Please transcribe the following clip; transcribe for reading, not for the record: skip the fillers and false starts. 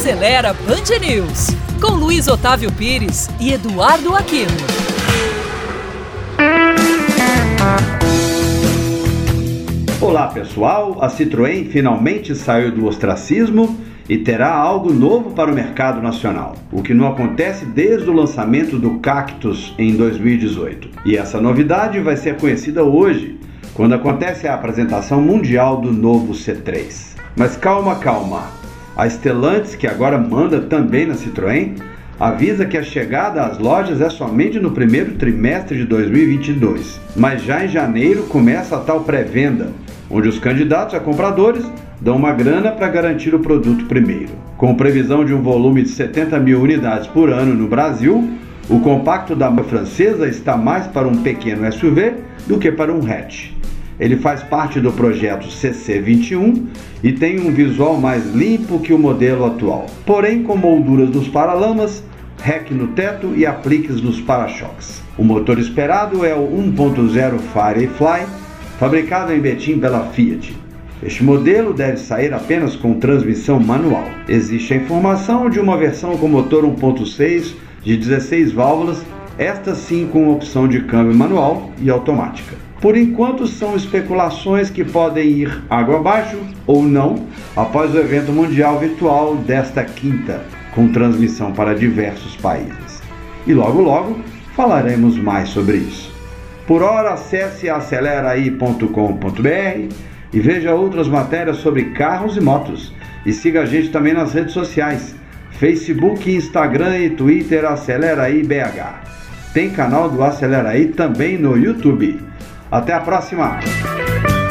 Acelera Band News, com Luiz Otávio Pires e Eduardo Aquino. Olá pessoal, a Citroën finalmente saiu do ostracismo e terá algo novo para o mercado nacional, o que não acontece desde o lançamento do Cactus em 2018. E essa novidade vai ser conhecida hoje, quando acontece a apresentação mundial do novo C3. Mas calma, a Stellantis, que agora manda também na Citroën, avisa que a chegada às lojas é somente no primeiro trimestre de 2022, mas já em janeiro começa a tal pré-venda, onde os candidatos a compradores dão uma grana para garantir o produto primeiro. Com previsão de um volume de 70 mil unidades por ano no Brasil, o compacto da marca francesa está mais para um pequeno SUV do que para um hatch. Ele faz parte do projeto CC21 e tem um visual mais limpo que o modelo atual, porém com molduras nos paralamas, REC no teto e apliques nos para-choques. O motor esperado é o 1.0 Firefly, fabricado em Betim pela Fiat. Este modelo deve sair apenas com transmissão manual. Existe a informação de uma versão com motor 1.6 de 16 válvulas, esta sim com opção de câmbio manual e automática. Por enquanto são especulações que podem ir água abaixo ou não após o evento mundial virtual desta quinta, com transmissão para diversos países. E logo falaremos mais sobre isso. Por hora, acesse aceleraai.com.br e veja outras matérias sobre carros e motos. E siga a gente também nas redes sociais, Facebook, Instagram e Twitter Aceleraí BH. Tem canal do Aceleraí também no YouTube. Até a próxima!